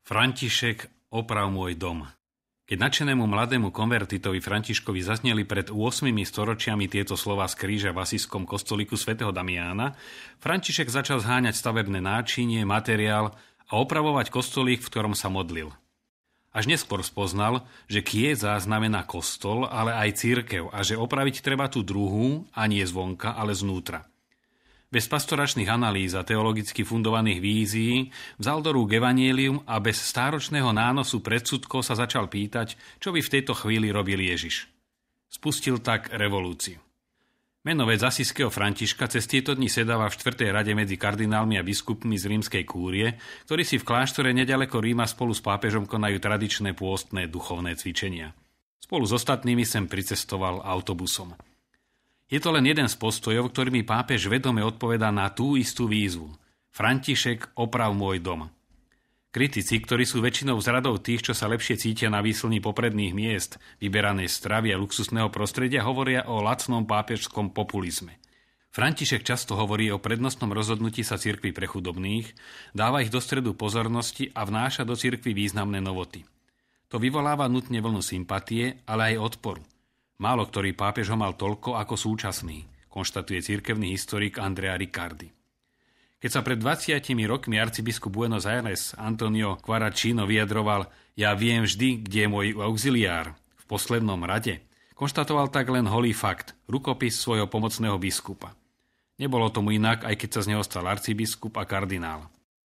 František, oprav môj dom. Keď nadšenému mladému konvertitovi Františkovi zazneli pred 8 storočiami tieto slová z kríža v asijskom kostolíku svätého Damiána, František začal zháňať stavebné náčinie, materiál a opravovať kostolík, v ktorom sa modlil. Až neskôr spoznal, že kiedza znamená kostol, ale aj cirkev a že opraviť treba tú druhú, a nie zvonka, ale znútra. Bez pastoračných analýz a teologicky fundovaných vízií vzal do rúk evanjelium a bez stáročného nánosu predsudkov sa začal pýtať, čo by v tejto chvíli robil Ježiš. Spustil tak revolúciu. Menovec asijského Františka cez tieto dni sedáva v 4. rade medzi kardinálmi a biskupmi z rímskej kúrie, ktorí si v kláštore neďaleko Ríma spolu s pápežom konajú tradičné pôstne duchovné cvičenia. Spolu s ostatnými sem pricestoval autobusom. Je to len jeden z postojov, ktorými pápež vedome odpovedá na tú istú výzvu. František, oprav môj dom. Kritici, ktorí sú väčšinou z radov tých, čo sa lepšie cítia na výslni popredných miest, vyberanej stravy a luxusného prostredia, hovoria o lacnom pápežskom populizme. František často hovorí o prednostnom rozhodnutí sa cirkvi pre chudobných, dáva ich do stredu pozornosti a vnáša do cirkvi významné novoty. To vyvoláva nutne vlnu sympatie, ale aj odporu. Málo ktorý pápež ho mal toľko ako súčasný, konštatuje cirkevný historik Andrea Riccardi. Keď sa pred 20 rokmi arcibiskup Buenos Aires Antonio Quaracino vyjadroval "Ja viem vždy, kde je môj auxiliár, v poslednom rade", konštatoval tak len holý fakt, rukopis svojho pomocného biskupa. Nebolo tomu inak, aj keď sa z neho stal arcibiskup a kardinál.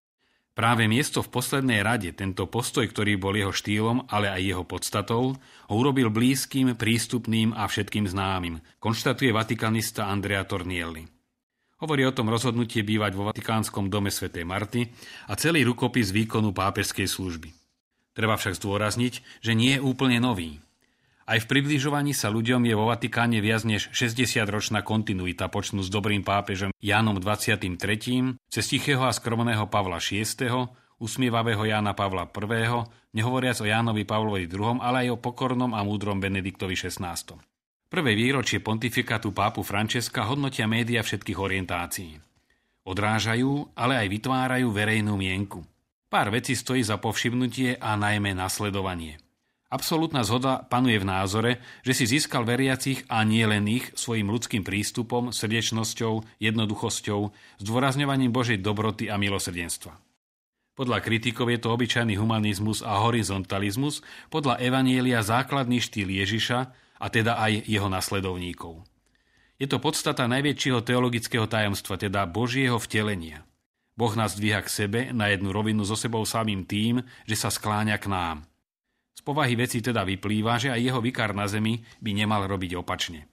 Práve miesto v poslednej rade, tento postoj, ktorý bol jeho štýlom, ale aj jeho podstatou, ho urobil blízkym, prístupným a všetkým známym, konštatuje vatikanista Andrea Tornielli. Hovorí o tom rozhodnutie bývať vo Vatikánskom dome svätej Marty a celý rukopis výkonu pápežskej služby. Treba však zdôrazniť, že nie je úplne nový. Aj v približovaní sa ľuďom je vo Vatikáne viac než 60-ročná kontinuita počnú s dobrým pápežom Jánom 23., cez tichého a skromného Pavla VI., usmievavého Jána Pavla I., nehovoriac o Jánovi Pavlovi II., ale aj o pokornom a múdrom Benediktovi XVI. Prvé výročie pontifikátu pápu Františka hodnotia médiá všetkých orientácií. Odrážajú, ale aj vytvárajú verejnú mienku. Pár vecí stojí za povšimnutie a najmä nasledovanie. Absolútna zhoda panuje v názore, že si získal veriacich a nie len ich svojim ľudským prístupom, srdečnosťou, jednoduchosťou, zdôrazňovaním Božej dobroty a milosrdenstva. Podľa kritikov je to obyčajný humanizmus a horizontalizmus, podľa evanjelia základný štýl Ježiša, a teda aj jeho nasledovníkov. Je to podstata najväčšieho teologického tajomstva, teda Božieho vtelenia. Boh nás dvíha k sebe na jednu rovinu so sebou samým tým, že sa skláňa k nám. Z povahy veci teda vyplýva, že aj jeho vikár na zemi by nemal robiť opačne.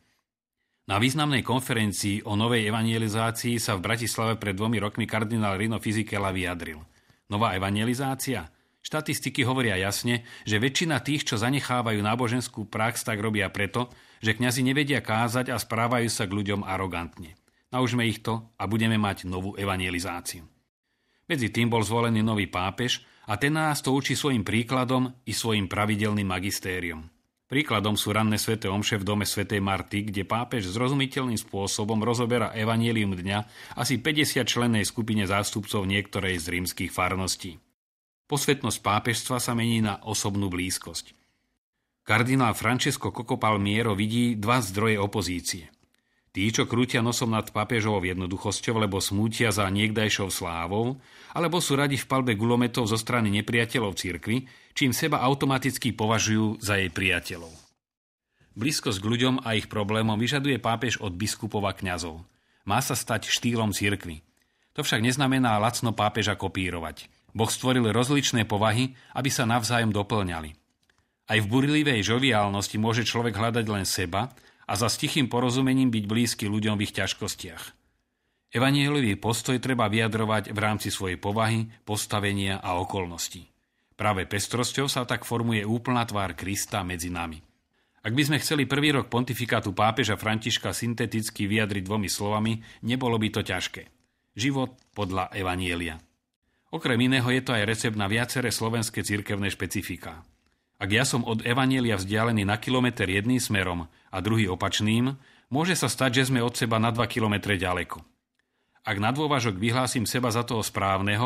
Na významnej konferencii o novej evangelizácii sa v Bratislave pred 2 rokmi kardinál Rino Fisichella vyjadril. Nová evangelizácia? Štatistiky hovoria jasne, že väčšina tých, čo zanechávajú náboženskú prax, tak robia preto, že kňazi nevedia kázať a správajú sa k ľuďom arogantne. Naučme ich to a budeme mať novú evangelizáciu. Medzi tým bol zvolený nový pápež a ten nás to učí svojim príkladom i svojim pravidelným magistériom. Príkladom sú ranné sväté omše v dome svätej Marty, kde pápež zrozumiteľným spôsobom rozoberá evanjelium dňa asi 50 člennej skupine zástupcov niektorej z rímskych farností. Posvetnosť pápežstva sa mení na osobnú blízkosť. Kardinál Francesco Coco Palmiero vidí dva zdroje opozície. Tí, čo krútia nosom nad pápežovou jednoduchosťou, lebo smútia za niekdajšou slávou, alebo sú radi v palbe gulometov zo strany nepriateľov cirkvi, čím seba automaticky považujú za jej priateľov. Blízkosť k ľuďom a ich problémom vyžaduje pápež od biskupov a kňazov. Má sa stať štýlom cirkvi. To však neznamená lacno pápeža kopírovať. Boh stvoril rozličné povahy, aby sa navzájom doplňali. Aj v burlivej žoviálnosti môže človek hľadať len seba a za tichým porozumením byť blízky ľuďom v ich ťažkostiach. Evanjeliový postoj treba vyjadrovať v rámci svojej povahy, postavenia a okolností. Práve pestrosťou sa tak formuje úplná tvár Krista medzi nami. Ak by sme chceli prvý rok pontifikátu pápeža Františka synteticky vyjadriť 2 slovami, nebolo by to ťažké. Život podľa evanjelia. Okrem iného je to aj recept na viaceré slovenské cirkevné špecifiká. Ak ja som od evanjelia vzdialený na kilometer jedným smerom a druhý opačným, môže sa stať, že sme od seba na 2 kilometre ďaleko. Ak na dôvažok vyhlásim seba za toho správneho,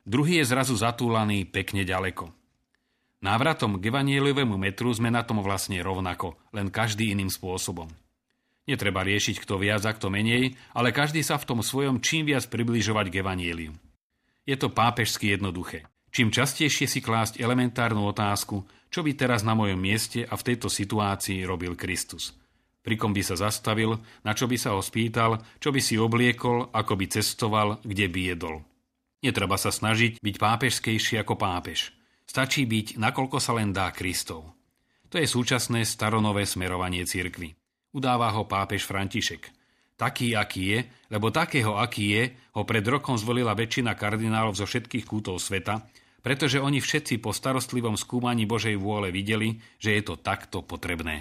druhý je zrazu zatúlaný pekne ďaleko. Návratom k evanjeliovému metru sme na tom vlastne rovnako, len každý iným spôsobom. Netreba riešiť kto viac a kto menej, ale každý sa v tom svojom čím viac približovať k evanjeliu. Je to pápežsky jednoduché. Čím častejšie si klásť elementárnu otázku, čo by teraz na mojom mieste a v tejto situácii robil Kristus. Pri kom by sa zastavil, na čo by sa ho spýtal, čo by si obliekol, ako by cestoval, kde by jedol. Netreba sa snažiť byť pápežskejší ako pápež. Stačí byť, nakoľko sa len dá Kristov. To je súčasné staronové smerovanie cirkvi. Udáva ho pápež František. Taký, aký je, lebo takého, aký je, ho pred rokom zvolila väčšina kardinálov zo všetkých kútov sveta, pretože oni všetci po starostlivom skúmaní Božej vôle videli, že je to takto potrebné.